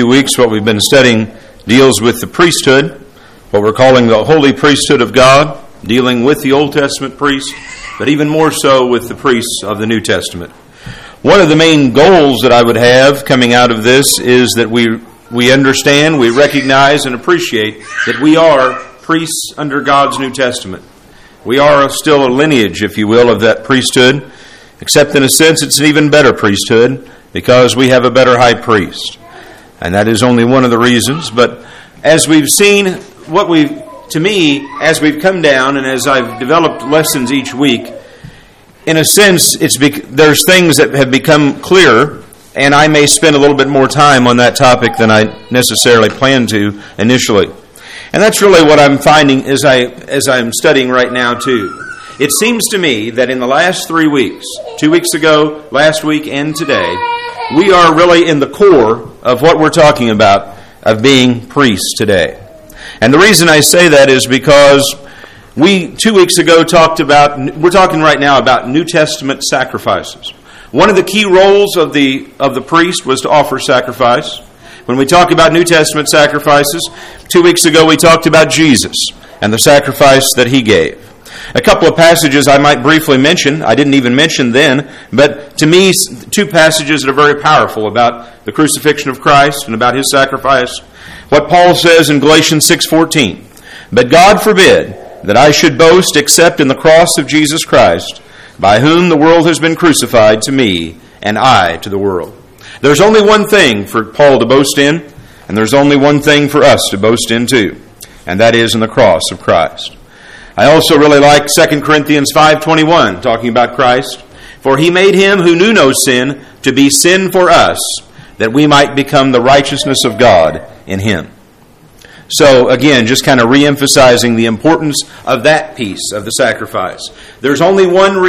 weeks, what we've been studying deals with the priesthood, what we're calling the holy priesthood of God, dealing with the Old Testament priests, but even more so with the priests of the New Testament. One of the main goals that I would have coming out of this is that we understand, we recognize, and appreciate that we are priests under God's New Testament. We are still a lineage, if you will, of that priesthood, except in a sense it's an even better priesthood because we have a better high priest. And that is only one of the reasons. But as we've seen, as we've come down and as I've developed lessons each week, in a sense, there's things that have become clearer, and I may spend a little bit more time on that topic than I necessarily planned to initially. And that's really what I'm finding as I'm studying right now too. It seems to me that in the last 3 weeks, 2 weeks ago, last week, and today, we are really in the core of what we're talking about, of being priests today. And the reason I say that is because we 2 weeks ago we're talking right now about New Testament sacrifices. One of the key roles of the priest was to offer sacrifice. When we talk about New Testament sacrifices, 2 weeks ago we talked about Jesus and the sacrifice that he gave. A couple of passages I might briefly mention, I didn't even mention then, but to me, two passages that are very powerful about the crucifixion of Christ and about his sacrifice. What Paul says in Galatians 6:14, "But God forbid that I should boast except in the cross of Jesus Christ, by whom the world has been crucified to me, and I to the world." There's only one thing for Paul to boast in, and there's only one thing for us to boast in too, and that is in the cross of Christ. I also really like 2 Corinthians 5:21, talking about Christ. "For he made him who knew no sin to be sin for us, that we might become the righteousness of God in him." So again, just kind of re-emphasizing the importance of that piece of the sacrifice. There's only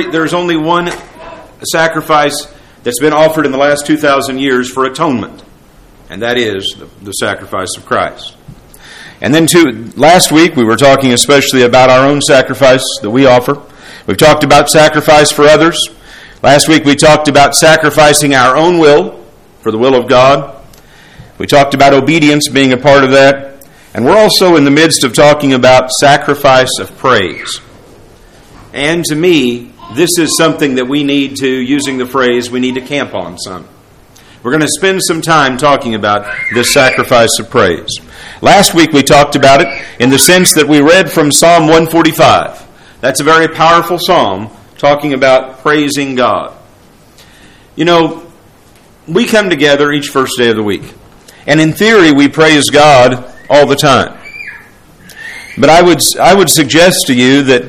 one sacrifice that's been offered in the last 2,000 years for atonement, and that is the sacrifice of Christ. And then last week we were talking especially about our own sacrifice that we offer. We've talked about sacrifice for others. Last week we talked about sacrificing our own will for the will of God. We talked about obedience being a part of that. And we're also in the midst of talking about sacrifice of praise. And to me, this is something that we need to, using the phrase, we need to camp on some. We're going to spend some time talking about this sacrifice of praise. Last week we talked about it in the sense that we read from Psalm 145. That's a very powerful psalm talking about praising God. You know, we come together each first day of the week. And in theory we praise God all the time. But I would suggest to you that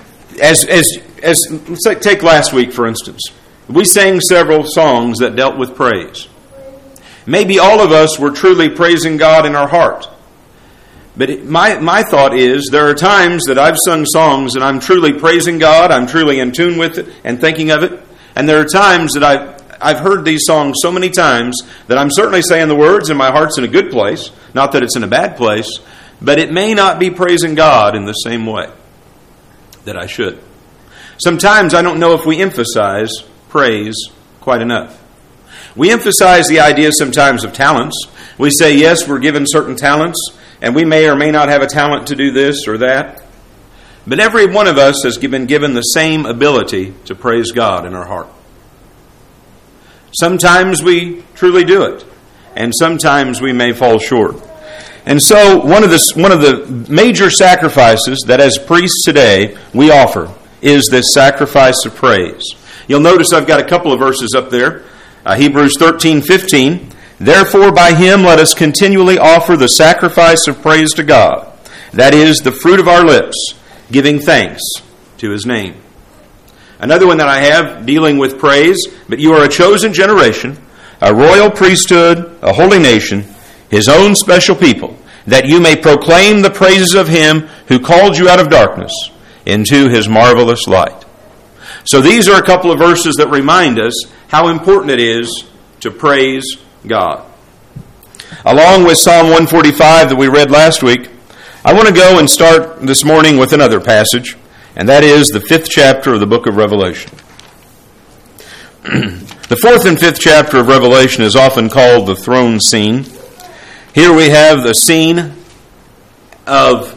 let's take last week for instance. We sang several songs that dealt with praise. Maybe all of us were truly praising God in our heart. But my thought is there are times that I've sung songs and I'm truly praising God, I'm truly in tune with it and thinking of it. And there are times that I've heard these songs so many times that I'm certainly saying the words and my heart's in a good place. Not that it's in a bad place, but it may not be praising God in the same way that I should. Sometimes I don't know if we emphasize praise quite enough. We emphasize the idea sometimes of talents. We say, yes, we're given certain talents, and we may or may not have a talent to do this or that. But every one of us has been given the same ability to praise God in our heart. Sometimes we truly do it, and sometimes we may fall short. And so one of the major sacrifices that as priests today we offer is this sacrifice of praise. You'll notice I've got a couple of verses up there. Hebrews 13:15. "Therefore by him let us continually offer the sacrifice of praise to God, that is, the fruit of our lips, giving thanks to his name." Another one that I have dealing with praise, "But you are a chosen generation, a royal priesthood, a holy nation, his own special people, that you may proclaim the praises of him who called you out of darkness into his marvelous light." So these are a couple of verses that remind us how important it is to praise God. Along with Psalm 145 that we read last week, I want to go and start this morning with another passage, and that is the 5th chapter of the book of Revelation. The 4th and 5th chapter of Revelation is often called the throne scene. Here we have the scene of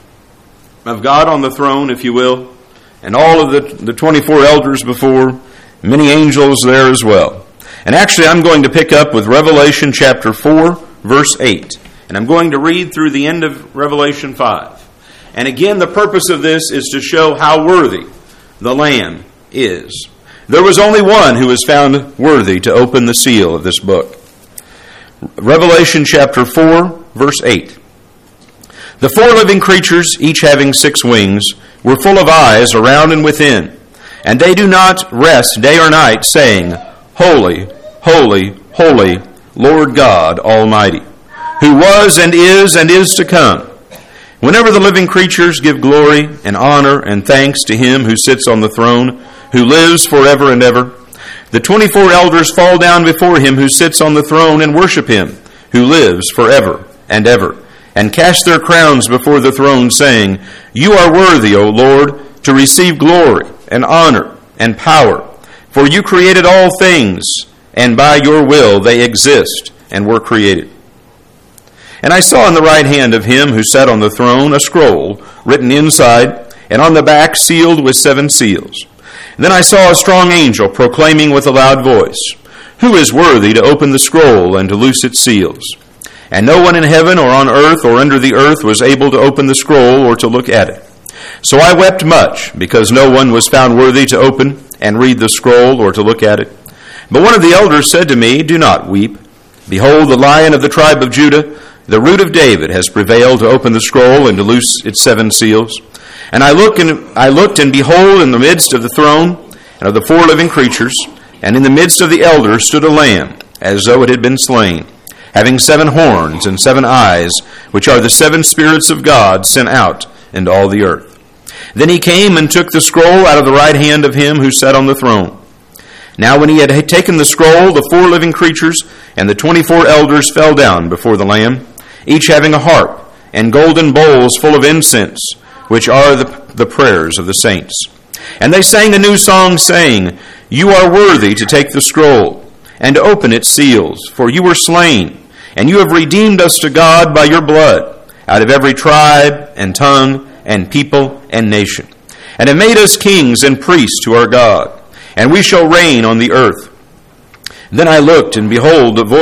God on the throne, if you will, and all of the 24 elders before, many angels there as well. And actually, I'm going to pick up with Revelation chapter 4, verse 8. And I'm going to read through the end of Revelation 5. And again, the purpose of this is to show how worthy the Lamb is. There was only one who was found worthy to open the seal of this book. Revelation chapter 4, verse 8. The 4 living creatures, each having 6 wings, were full of eyes around and within, and they do not rest day or night, saying, Holy, holy, holy, Lord God Almighty, who was and is to come. Whenever the living creatures give glory and honor and thanks to him who sits on the throne, who lives forever and ever, the 24 elders fall down before him who sits on the throne and worship him, who lives forever and ever, and cast their crowns before the throne, saying, You are worthy, O Lord, to receive glory and honor and power, for you created all things, and by your will they exist and were created. And I saw in the right hand of him who sat on the throne a scroll written inside, and on the back sealed with 7 seals. Then I saw a strong angel proclaiming with a loud voice, Who is worthy to open the scroll and to loose its seals? And no one in heaven or on earth or under the earth was able to open the scroll or to look at it. So I wept much, because no one was found worthy to open and read the scroll or to look at it. But one of the elders said to me, Do not weep. Behold, the Lion of the tribe of Judah, the Root of David, has prevailed to open the scroll and to loose its 7 seals. And I looked, and behold, in the midst of the throne and of the 4 living creatures, and in the midst of the elders stood a lamb, as though it had been slain, having 7 horns and 7 eyes, which are the 7 spirits of God sent out into all the earth. Then he came and took the scroll out of the right hand of him who sat on the throne. Now when he had taken the scroll, the 4 living creatures and the 24 elders fell down before the Lamb, each having a harp and golden bowls full of incense, which are the prayers of the saints. And they sang a new song, saying, You are worthy to take the scroll and to open its seals, for you were slain, and you have redeemed us to God by your blood, out of every tribe and tongue and people and nation, and have made us kings and priests to our God, and we shall reign on the earth. Then I looked, and behold, and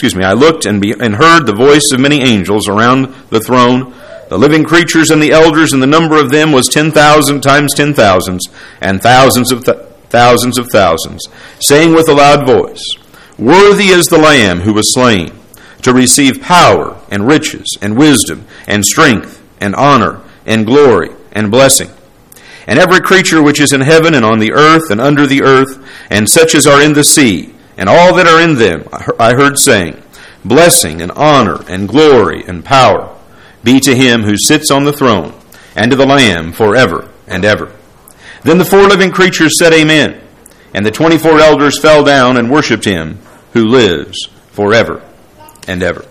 heard the voice of many angels around the throne, the living creatures and the elders, and the number of them was 10,000 times 10,000s, and thousands of thousands, saying with a loud voice, Worthy is the Lamb who was slain, to receive power and riches and wisdom and strength and honor and glory and blessing. And every creature which is in heaven and on the earth and under the earth, and such as are in the sea, and all that are in them, I heard saying, Blessing and honor and glory and power be to him who sits on the throne, and to the Lamb forever and ever. Then the 4 living creatures said, Amen. And the 24 elders fell down and worshipped him who lives forever and ever.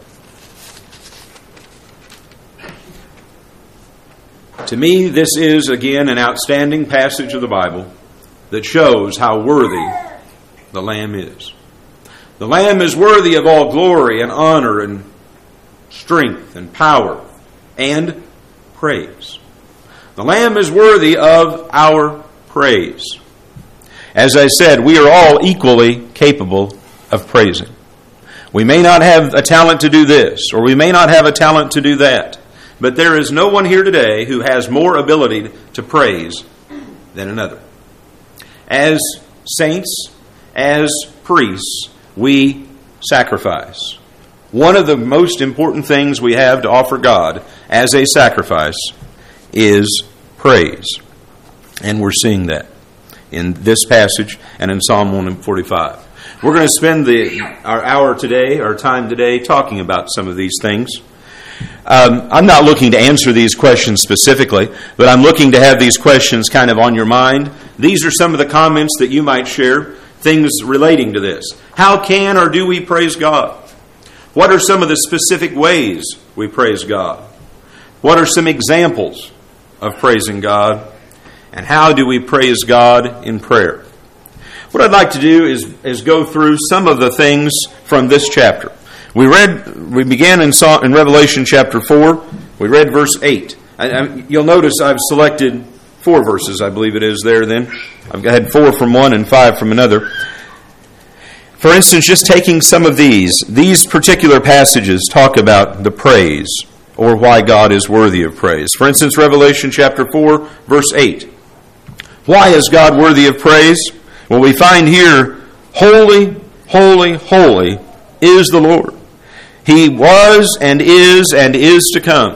To me, this is, again, an outstanding passage of the Bible that shows how worthy the Lamb is. The Lamb is worthy of all glory and honor and strength and power and praise. The Lamb is worthy of our praise. As I said, we are all equally capable of praising. We may not have a talent to do this, or we may not have a talent to do that, but there is no one here today who has more ability to praise than another. As saints, as priests, we sacrifice. One of the most important things we have to offer God as a sacrifice is praise. And we're seeing that in this passage and in Psalm 145. We're going to spend our time today, talking about some of these things. I'm not looking to answer these questions specifically, but I'm looking to have these questions kind of on your mind. These are some of the comments that you might share, things relating to this. How can or do we praise God? What are some of the specific ways we praise God? What are some examples of praising God? And how do we praise God in prayer? What I'd like to do is go through some of the things from this chapter. We began in Revelation chapter 4. We read verse 8. You'll notice I've selected 4 verses, I believe it is there then. I've had 4 from one and 5 from another. For instance, just taking some of these particular passages talk about the praise, or why God is worthy of praise. For instance, Revelation chapter 4, verse 8. Why is God worthy of praise? Well, we find here, holy, holy, holy is the Lord. He was and is to come.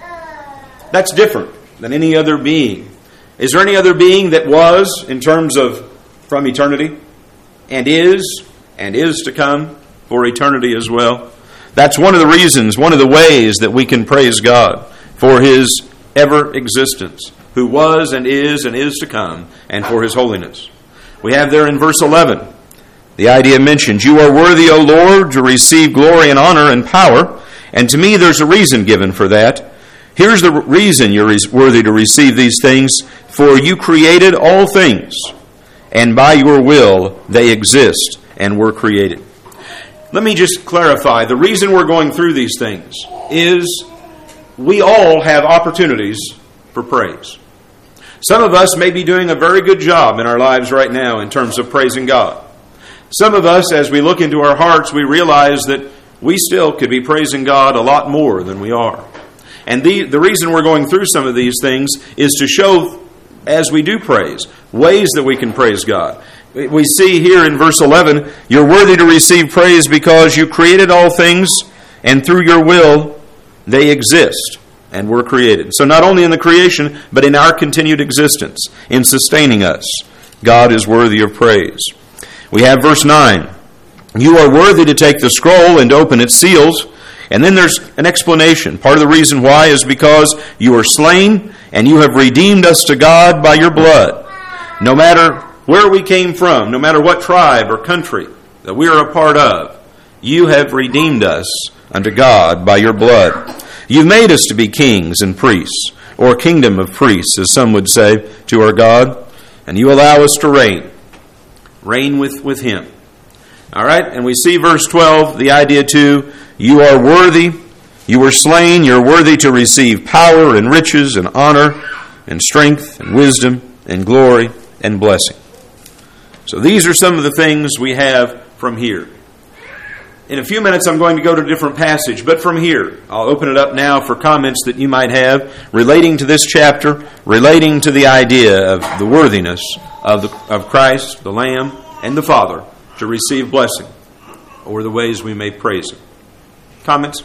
That's different than any other being. Is there any other being that was, in terms of from eternity, and is to come for eternity as well? That's one of the reasons, one of the ways that we can praise God for His ever existence, who was and is to come, and for His holiness. We have there in verse 11, the idea mentioned, you are worthy, O Lord, to receive glory and honor and power. And to me, there's a reason given for that. Here's the reason you're worthy to receive these things. For you created all things, and by your will they exist and were created. Let me just clarify. The reason we're going through these things is we all have opportunities for praise. Some of us may be doing a very good job in our lives right now in terms of praising God. Some of us, as we look into our hearts, we realize that we still could be praising God a lot more than we are. And the reason we're going through some of these things is to show, as we do praise, ways that we can praise God. We see here in verse 11, you're worthy to receive praise because you created all things, and through your will they exist and were created. So not only in the creation, but in our continued existence, in sustaining us, God is worthy of praise. We have verse 9. You are worthy to take the scroll and open its seals. And then there's an explanation. Part of the reason why is because you are slain and you have redeemed us to God by your blood. No matter where we came from, no matter what tribe or country that we are a part of, you have redeemed us unto God by your blood. You've made us to be kings and priests, or kingdom of priests, as some would say, to our God. And you allow us to reign. Reign with Him. All right? And we see verse 12, the idea too, you are worthy, you were slain, you're worthy to receive power and riches and honor and strength and wisdom and glory and blessing. So these are some of the things we have from here. In a few minutes I'm going to go to a different passage, but from here, I'll open it up now for comments that you might have relating to this chapter, relating to the idea of the worthiness of Christ, the Lamb, and the Father to receive blessing, or the ways we may praise Him. Comments?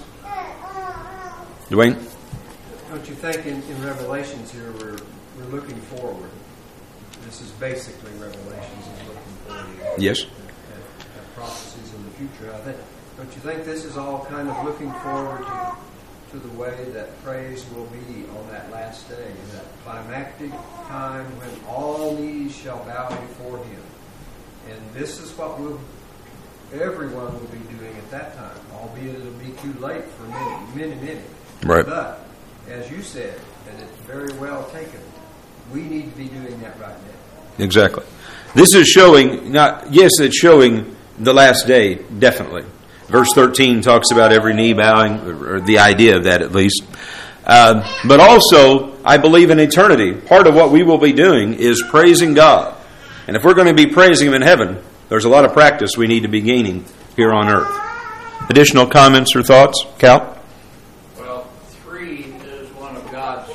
Dwayne? Don't you think in Revelations here we're looking forward? This is basically Revelations is looking forward. Yes. At prophecies in the future. Don't you think this is all kind of looking forward to the way that praise will be on that last day, that climactic time when all knees shall bow before Him? And this is what everyone will be doing at that time, albeit it'll be too late for many. Right. But, as you said, and it's very well taken, we need to be doing that right now. Exactly. This is showing, it's showing the last day, definitely. Verse 13 talks about every knee bowing, or the idea of that at least. But also, I believe in eternity. Part of what we will be doing is praising God. And if we're going to be praising Him in heaven, there's a lot of practice we need to be gaining here on earth. Additional comments or thoughts? Cal? Well, 3 is one of God's,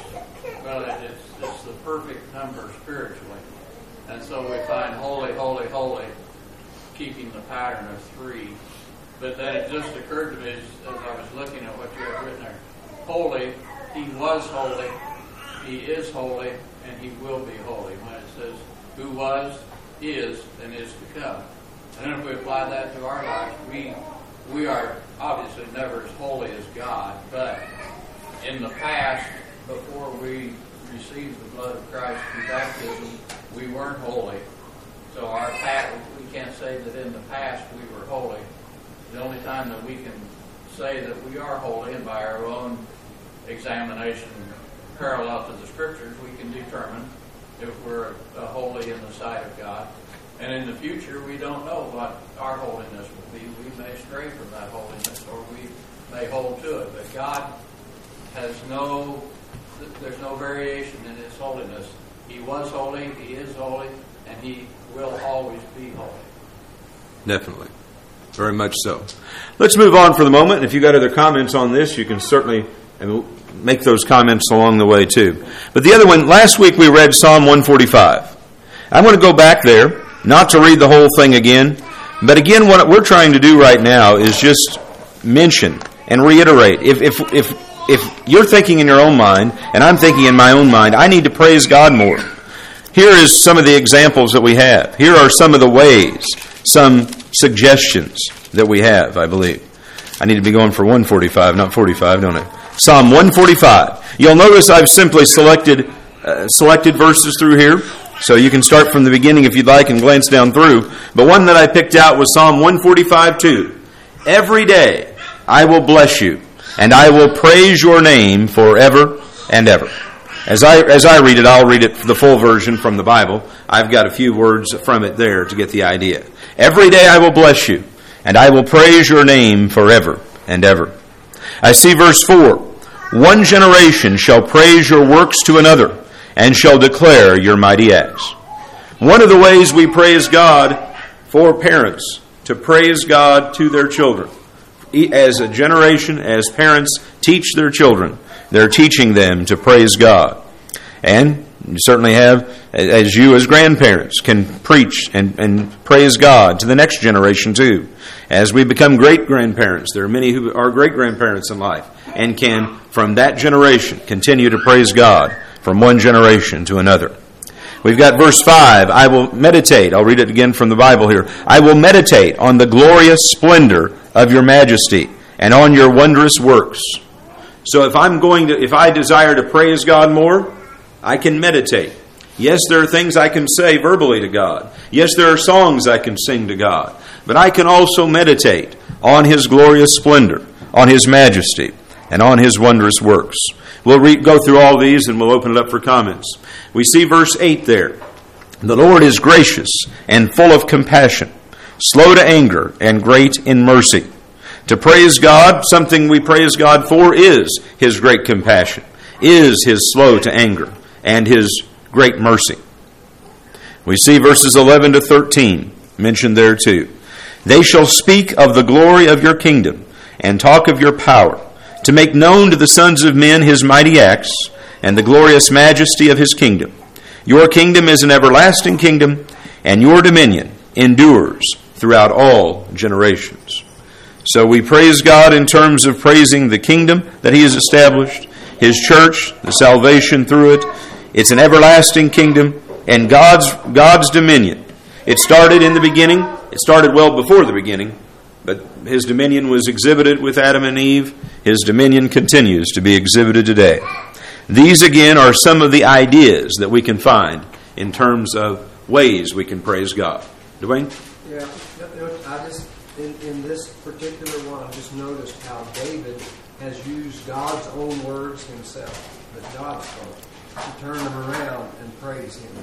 it's the perfect number spiritually. And so we find holy, holy, holy, keeping the pattern of 3. But then it just occurred to me as I was looking at what you have written there. Holy, He was holy, He is holy, and He will be holy. When it says who was, is, and is to come. And then if we apply that to our lives, we are obviously never as holy as God, but in the past, before we received the blood of Christ through baptism, we weren't holy. So our past, we can't say that in the past we were holy. The only time that we can say that we are holy, and by our own examination parallel to the Scriptures, we can determine if we're holy in the sight of God. And in the future, we don't know what our holiness will be. We may stray from that holiness, or we may hold to it. But God has there's no variation in His holiness. He was holy, He is holy, and He will always be holy. Definitely. Very much so. Let's move on for the moment. If you've got other comments on this, you can certainly make those comments along the way too. But the other one, last week we read Psalm 145. I'm going to go back there, not to read the whole thing again, but again what we're trying to do right now is just mention and reiterate. If you're thinking in your own mind, and I'm thinking in my own mind, I need to praise God more. Here is some of the examples that we have. Here are some of the ways, some suggestions that we have, I believe. I need to be going for 145, not 45, don't I? Psalm 145. You'll notice I've simply selected verses through here, so you can start from the beginning if you'd like and glance down through. But one that I picked out was Psalm 145:2. Every day I will bless you, and I will praise your name forever and ever. As I read it, I'll read it the full version from the Bible. I've got a few words from it there to get the idea. Every day I will bless you, and I will praise your name forever and ever. I see verse 4. One generation shall praise your works to another, and shall declare your mighty acts. One of the ways we praise God for parents, to praise God to their children. As a generation, as parents teach their children, they're teaching them to praise God. And you certainly have, as you as grandparents can preach and praise God to the next generation too. As we become great-grandparents, there are many who are great-grandparents in life and can, from that generation, continue to praise God from one generation to another. We've got verse 5, I will meditate, I'll read it again from the Bible here, I will meditate on the glorious splendor of your majesty and on your wondrous works. So if I desire to praise God more, I can meditate. Yes, there are things I can say verbally to God. Yes, there are songs I can sing to God. But I can also meditate on His glorious splendor, on His majesty, and on His wondrous works. We'll go through all these and we'll open it up for comments. We see verse 8 there. The Lord is gracious and full of compassion, slow to anger and great in mercy. To praise God, something we praise God for is His great compassion, is His slow to anger, and His great mercy. We see verses 11 to 13 mentioned there too. They shall speak of the glory of your kingdom and talk of your power, to make known to the sons of men His mighty acts and the glorious majesty of His kingdom. Your kingdom is an everlasting kingdom, and your dominion endures throughout all generations. So we praise God in terms of praising the kingdom that He has established, His church, the salvation through it. It's an everlasting kingdom and God's dominion. It started in the beginning. It started well before the beginning, but His dominion was exhibited with Adam and Eve. His dominion continues to be exhibited today. These again are some of the ideas that we can find in terms of ways we can praise God. Dwayne? Yeah, I just in this particular one, I just noticed how David has used God's own words himself, that God spoke, to turn them around and praise Him.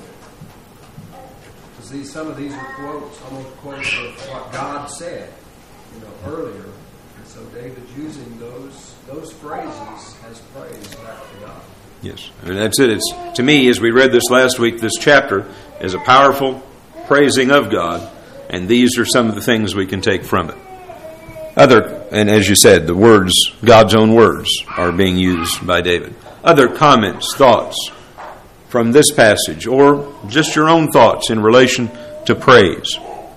Because some of these are quotes, almost quotes of what God said, earlier. And so David's using those phrases as praise back to God. Yes, I mean, that's it. It's, to me, as we read this last week, this chapter is a powerful praising of God, and these are some of the things we can take from it. And as you said, the words, God's own words, are being used by David. Other comments, thoughts from this passage, or just your own thoughts in relation to praise.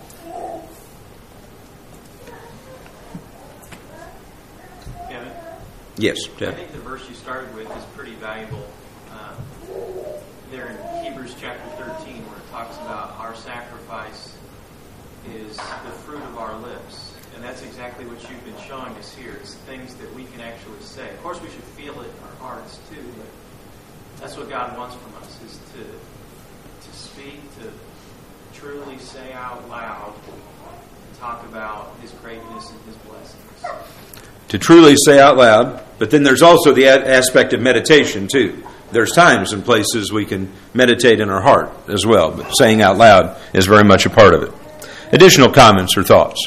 Kevin? Yes, I think the verse you started with is pretty valuable. There in Hebrews chapter 13, where it talks about our sacrifice is the fruit of our lips. And that's exactly what you've been showing us here. It's things that we can actually say. Of course, we should feel it in our hearts, too. But that's what God wants from us, is to speak, to truly say out loud, talk about His greatness and His blessings. To truly say out loud, but then there's also the aspect of meditation, too. There's times and places we can meditate in our heart as well, but saying out loud is very much a part of it. Additional comments or thoughts?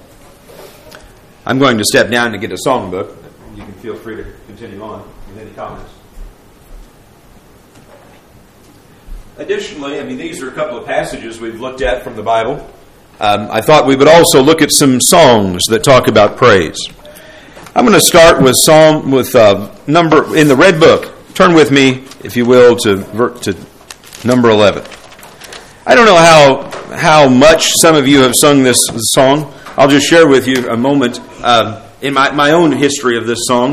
I'm going to step down to get a songbook. You can feel free to continue on with any comments. Additionally, these are a couple of passages we've looked at from the Bible. I thought we would also look at some songs that talk about praise. I'm going to start with number in the red book. Turn with me, if you will, to number 11. I don't know how much some of you have sung this song. I'll just share with you a moment in my own history of this song.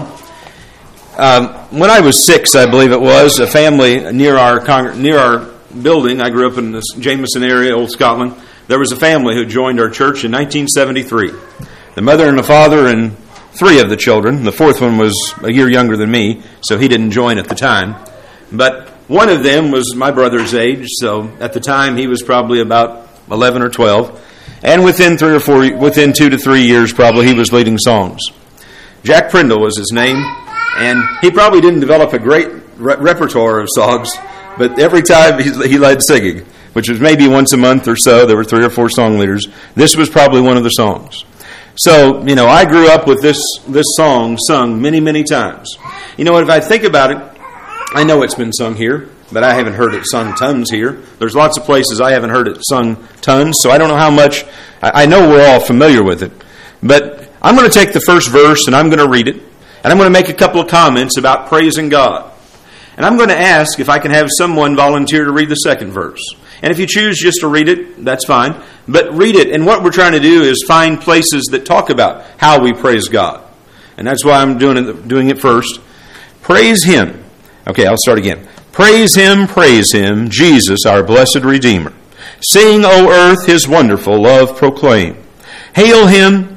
When I was 6, I believe it was, a family near our building, I grew up in the Jameson area, Old Scotland, there was a family who joined our church in 1973. The mother and the father and 3 of the children. The 4th one was a year younger than me, so he didn't join at the time. But one of them was my brother's age, so at the time he was probably about 11 or 12. And within 2 to 3 years, probably, he was leading songs. Jack Prindle was his name, and he probably didn't develop a great repertoire of songs, but every time he led singing, which was maybe once a month or so. There were 3 or 4 song leaders. This was probably one of the songs. So, I grew up with this song sung many, many times. If I think about it, I know it's been sung here, but I haven't heard it sung tons here. There's lots of places I haven't heard it sung tons, so I don't know how much. I know we're all familiar with it. But I'm going to take the first verse and I'm going to read it, and I'm going to make a couple of comments about praising God. And I'm going to ask if I can have someone volunteer to read the second verse. And if you choose just to read it, that's fine. But read it. And what we're trying to do is find places that talk about how we praise God. And that's why I'm doing it first. Praise Him. Okay, I'll start again. Praise Him, Jesus, our blessed Redeemer. Sing, O earth, His wonderful love proclaim. Hail Him,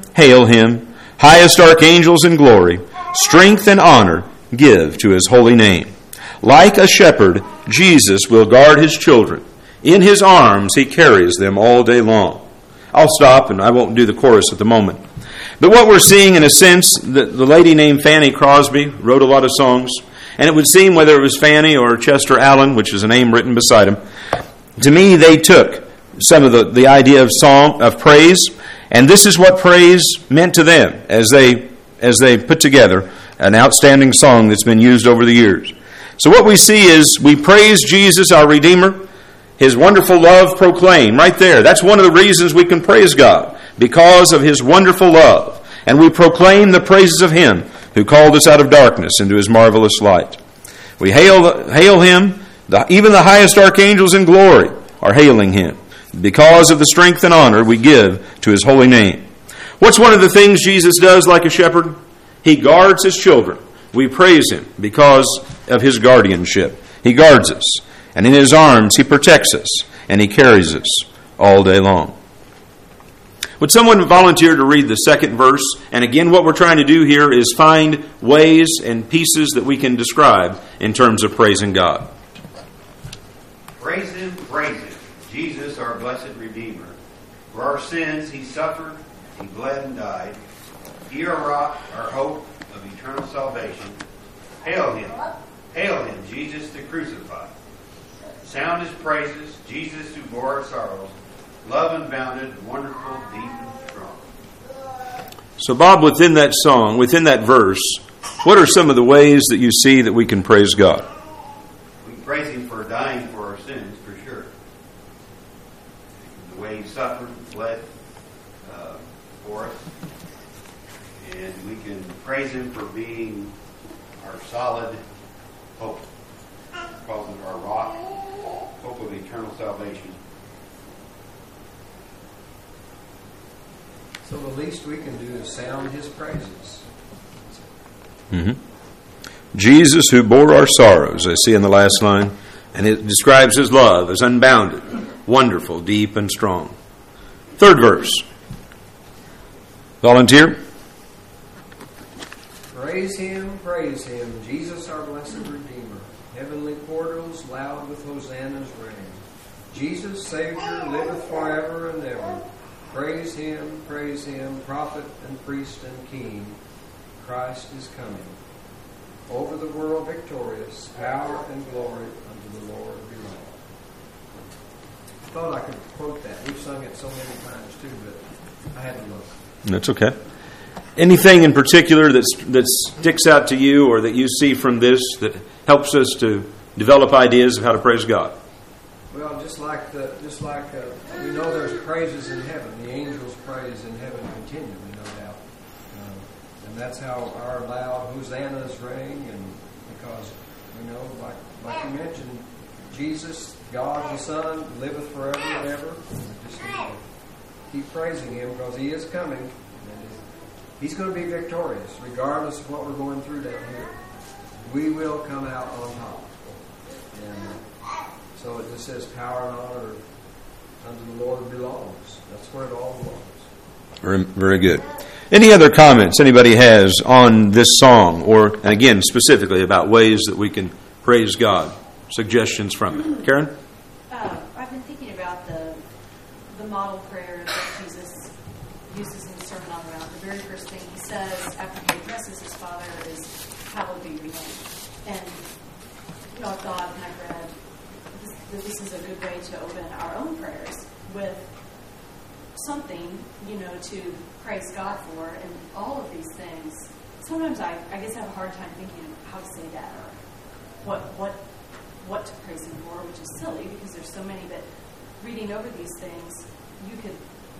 highest archangels in glory. Strength and honor give to His holy name. Like a shepherd, Jesus will guard His children. In His arms He carries them all day long. I'll stop and I won't do the chorus at the moment. But what we're seeing, in a sense, the lady named Fanny Crosby wrote a lot of songs. And it would seem, whether it was Fanny or Chester Allen, which is a name written beside him, to me they took some of the idea of praise, and this is what praise meant to them as they put together an outstanding song that's been used over the years. So what we see is we praise Jesus, our Redeemer, His wonderful love proclaim. Right there. That's one of the reasons we can praise God, because of His wonderful love. And we proclaim the praises of Him who called us out of darkness into His marvelous light. We hail Him. Even the highest archangels in glory are hailing Him, because of the strength and honor we give to His holy name. What's one of the things Jesus does like a shepherd? He guards His children. We praise Him because of His guardianship. He guards us, and in His arms He protects us, and He carries us all day long. Would someone volunteer to read the second verse? And again, what we're trying to do here is find ways and pieces that we can describe in terms of praising God. Praise Him, Jesus, our blessed Redeemer. For our sins He suffered, He bled and died. He our rock, our hope of eternal salvation. Hail Him, Jesus the crucified. Sound His praises, Jesus who bore our sorrows. Love unbounded, wonderful, deep and strong. So Bob, within that song, within that verse, what are some of the ways that you see that we can praise God? We can praise Him for dying for our sins, for sure. The way He suffered and bled for us. And we can praise Him for being our solid hope. He calls it our rock, hope of eternal salvation. So the least we can do is sound His praises. Mm-hmm. Jesus who bore our sorrows, I see in the last line, and it describes His love as unbounded, wonderful, deep, and strong. Third verse. Volunteer? Praise Him, Jesus our blessed Redeemer. Heavenly portals loud with hosannas ring. Jesus, Savior, liveth forever and ever. Praise Him, prophet and priest and king. Christ is coming. over the world victorious, power and glory unto the Lord belong. I thought I could quote that. We've sung it so many times too, but I had to look. That's okay. Anything in particular that sticks out to you or that you see from this that helps us to develop ideas of how to praise God? Well, just like we know there's praises in heaven. The angels' praise in heaven continually, no doubt. And that's how our loud hosannas ring. And because, like you mentioned, Jesus, God the Son, liveth forever and ever. And we just need to keep praising Him because He is coming. And He's going to be victorious, regardless of what we're going through down here. We will come out on top. And so it just says power and honor unto the Lord belongs. That's where it all belongs. Very, very good. Any other comments anybody has on this song, or, and again, specifically about ways that we can praise God? Suggestions from it. Karen? I've been thinking about the model prayer that Jesus uses in the Sermon on the Mount. The very first thing He says after He addresses His Father is, "Hallowed be your name." And I thought, and I read, that this is a good way to open our own prayers with something, to praise God for. And all of these things, sometimes I guess I have a hard time thinking of how to say that or what to praise Him for, which is silly because there's so many. But reading over these things, you could,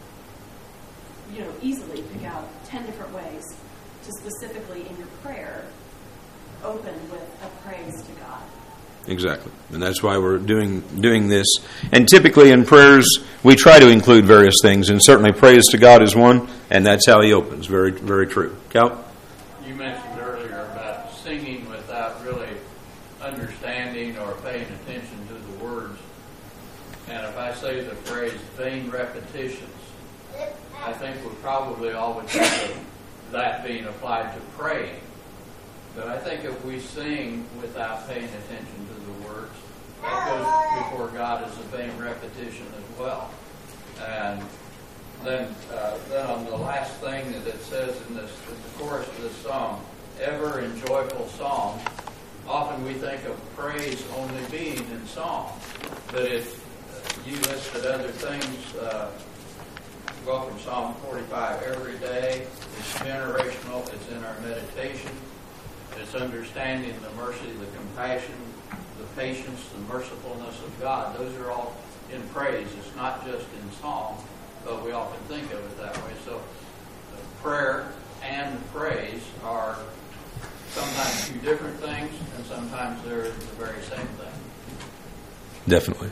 easily pick out 10 different ways to specifically in your prayer open with a praise to God. Exactly. And that's why we're doing this. And typically in prayers, we try to include various things, and certainly praise to God is one, and that's how He opens. Very, very true. Cal? You mentioned earlier about singing without really understanding or paying attention to the words. And if I say the phrase vain repetitions, I think we probably all would think of that being applied to praying. But I think if we sing without paying attention to the words, that goes before God as a vain repetition as well. And then on the last thing that it says in the chorus of this song, ever in joyful song, often we think of praise only being in song. But if you listed other things, go from Psalm 45 every day. It's generational. It's in our meditation. It's understanding the mercy, the compassion, the patience, the mercifulness of God. Those are all in praise. It's not just in song, but we often think of it that way. So prayer and praise are sometimes two different things, and sometimes they're the very same thing. Definitely.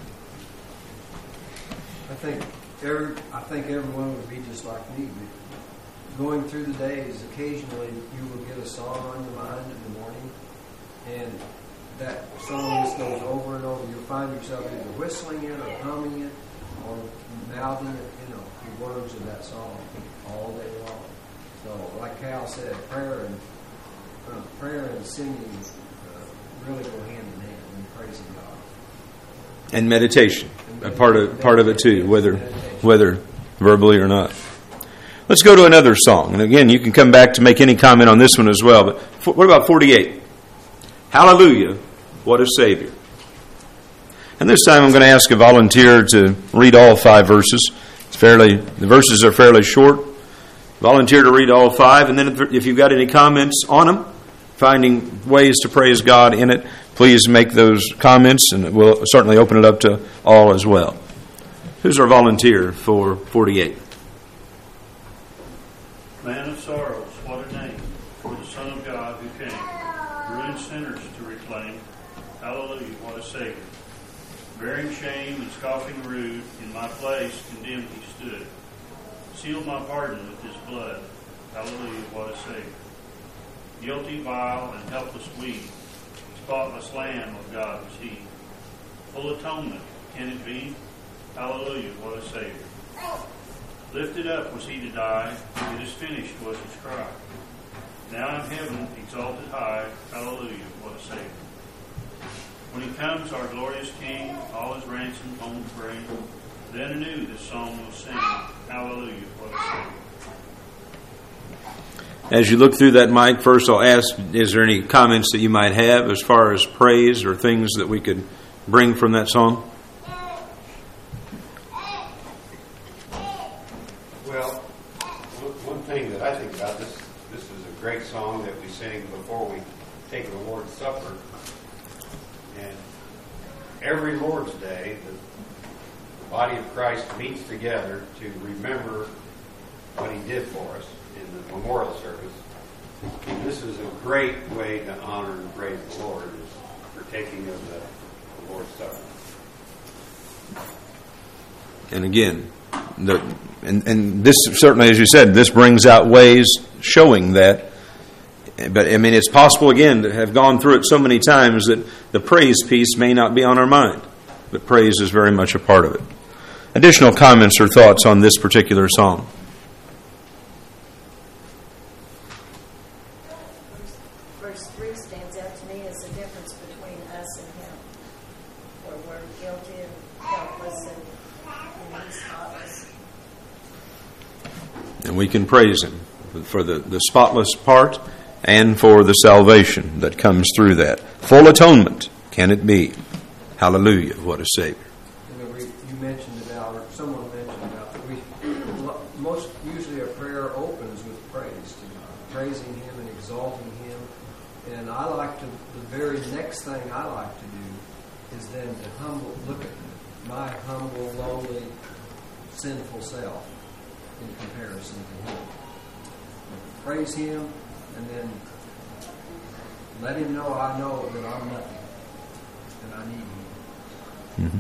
I think everyone would be just like me. Going through the days, occasionally you will get a song on your mind in the morning, and that song just goes over and over. You'll find yourself either whistling it or humming it or mouthing it, the words of that song all day long. So, like Cal said, prayer and singing really go hand in hand in praising God. And meditation, a part of it too, whether verbally or not. Let's go to another song. And again, you can come back to make any comment on this one as well. But what about 48? Hallelujah, what a Savior. And this time I'm going to ask a volunteer to read all 5 verses. The verses are fairly short. Volunteer to read all 5. And then if you've got any comments on them, finding ways to praise God in it, please make those comments, and we'll certainly open it up to all as well. Who's our volunteer for 48? Man of sorrows, what a name, for the Son of God who came, ruined sinners to reclaim. Hallelujah, what a Savior. Bearing shame and scoffing rude, in my place condemned He stood. Sealed my pardon with His blood. Hallelujah, what a Savior. Guilty, vile, and helpless we, spotless Lamb of God was He. Full atonement, can it be? Hallelujah, what a Savior. Lifted up was He to die, it is finished was His cry. Now in heaven, exalted high, hallelujah, what a Savior. When He comes, our glorious King, all His ransom home to bring, then anew this song will sing, hallelujah, what a Savior. As you look through that, Mike, first I'll ask, is there any comments that you might have as far as praise or things that we could bring from that song? Well, one thing that I think about this is a great song that we sing before we take the Lord's Supper. And every Lord's Day, the body of Christ meets together to remember what He did for us in the memorial service. And this is a great way to honor and praise the Lord, is partaking of the Lord's Supper. And again, and this certainly, as you said, this brings out ways showing that. But I mean, it's possible again to have gone through it so many times that the praise piece may not be on our mind, but praise is very much a part of it. Additional comments or thoughts on this particular song? Verse 3 stands out to me as the difference between us and Him, where we're guilty and helpless, and He's spotless. And we can praise Him for the spotless part and for the salvation that comes through that. Full atonement, can it be? Hallelujah, what a Savior. You mentioned about, or someone mentioned about, that most usually a prayer opens with praise to God, praising Him and exalting Him. And I like to, the very next thing I like to do is then to look at my humble, lowly, sinful self in comparison to Him. And praise Him, and then let Him know I know that I'm nothing, and I need Him. Mm-hmm.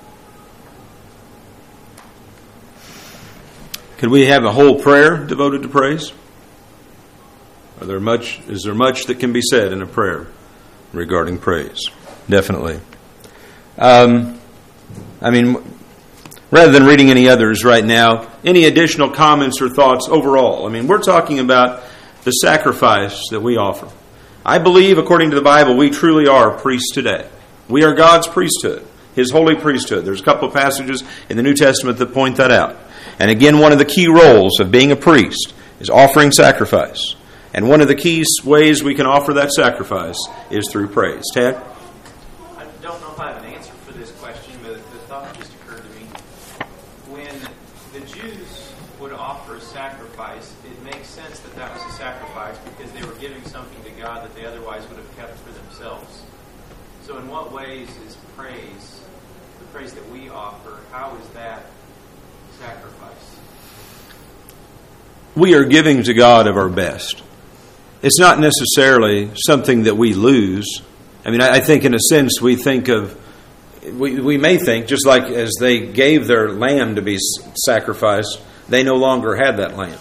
Could we have a whole prayer devoted to praise? Is there much that can be said in a prayer regarding praise? Definitely. I mean, rather than reading any others right now, any additional comments or thoughts overall? I mean, we're talking about the sacrifice that we offer. I believe, according to the Bible, we truly are priests today. We are God's priesthood, His holy priesthood. There's a couple of passages in the New Testament that point that out. And again, one of the key roles of being a priest is offering sacrifice. And one of the key ways we can offer that sacrifice is through praise. Ted? I don't know if I have an answer for this question, but the thought just occurred to me. When the Jews would offer a sacrifice, it makes sense that that was a sacrifice because they were giving something to God that they otherwise would have kept for themselves. So in what ways is praise, the praise that we offer, how is that sacrifice? We are giving to God of our best. It's not necessarily something that we lose. I mean, I think in a sense we may think, just like as they gave their lamb to be sacrificed, they no longer had that lamb.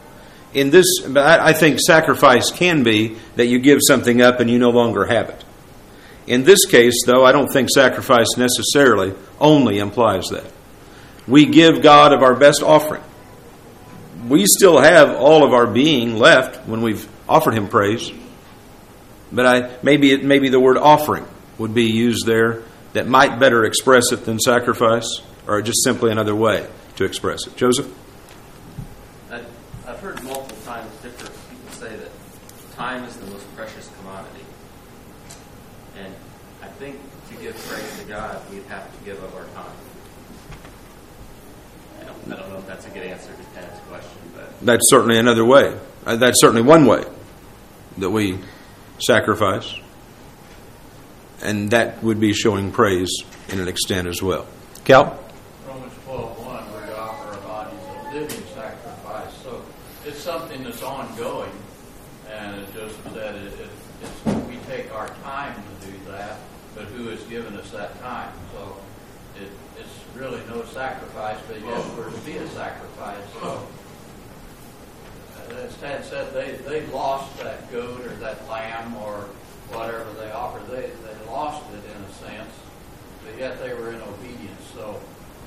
I think sacrifice can be that you give something up and you no longer have it. In this case, though, I don't think sacrifice necessarily only implies that. We give God of our best offering. We still have all of our being left when we've offered Him praise. But maybe the word offering would be used there that might better express it than sacrifice, or just simply another way to express it. Joseph? I've heard multiple times different people say that time is the most precious commodity. And I think to give praise to God, we'd have to give of our time. I don't know if that's a good answer to Ted's question, but That's certainly another way. That's certainly one way that we sacrifice. And that would be showing praise in an extent as well. Cal? Romans 12:1, we're to offer our bodies a living sacrifice. So it's something that's ongoing, and as Joseph said, we take our time to do that, but who has given us that time? So it's really no sacrifice, but yet we're to be a sacrifice. So as Ted said, they lost that goat or that lamb or whatever they offered. They lost it in a sense, but yet they were in obedience. So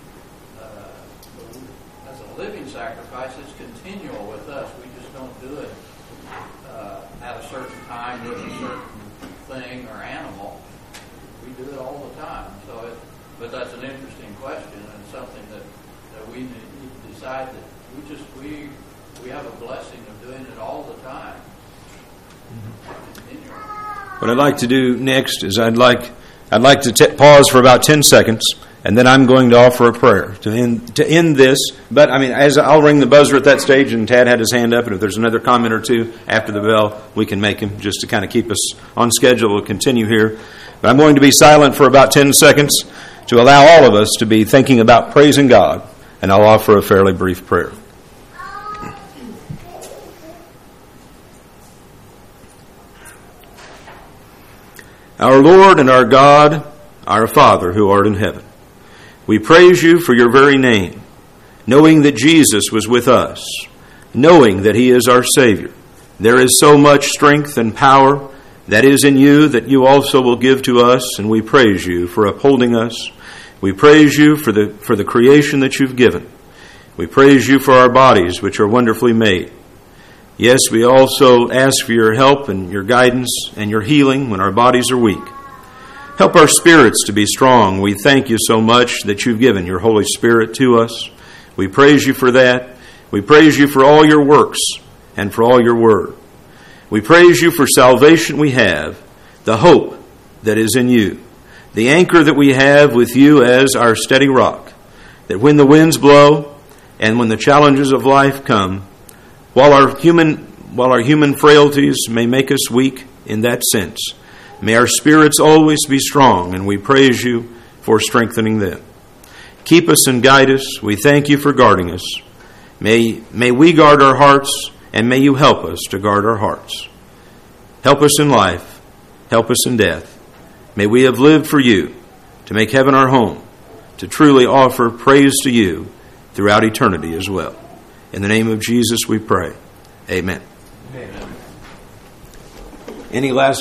as a living sacrifice, it's continual with us. We just don't do it at a certain time with a certain thing or animal. We do it all the time. But that's an interesting question and something that we need to decide that we we have a blessing of doing it all the time. Continue. What I'd like to do next is I'd like to pause for about 10 seconds, and then I'm going to offer a prayer to end this. But as I'll ring the buzzer at that stage, and Tad had his hand up, and if there's another comment or two after the bell, we can make him just to kind of keep us on schedule. We'll continue here. But I'm going to be silent for about 10 seconds to allow all of us to be thinking about praising God, and I'll offer a fairly brief prayer. Our Lord and our God, our Father who art in heaven, we praise you for your very name, knowing that Jesus was with us, knowing that he is our Savior. There is so much strength and power that is in you that you also will give to us, and we praise you for upholding us. We praise you for the creation that you've given. We praise you for our bodies, which are wonderfully made. Yes, we also ask for your help and your guidance and your healing when our bodies are weak. Help our spirits to be strong. We thank you so much that you've given your Holy Spirit to us. We praise you for that. We praise you for all your works and for all your word. We praise you for salvation we have, the hope that is in you, the anchor that we have with you as our steady rock, that when the winds blow and when the challenges of life come, while our human frailties may make us weak in that sense, may our spirits always be strong, and we praise you for strengthening them. Keep us and guide us. We thank you for guarding us. May we guard our hearts, and may you help us to guard our hearts. Help us in life. Help us in death. May we have lived for you, to make heaven our home, to truly offer praise to you throughout eternity as well. In the name of Jesus we pray. Amen. Amen. Any last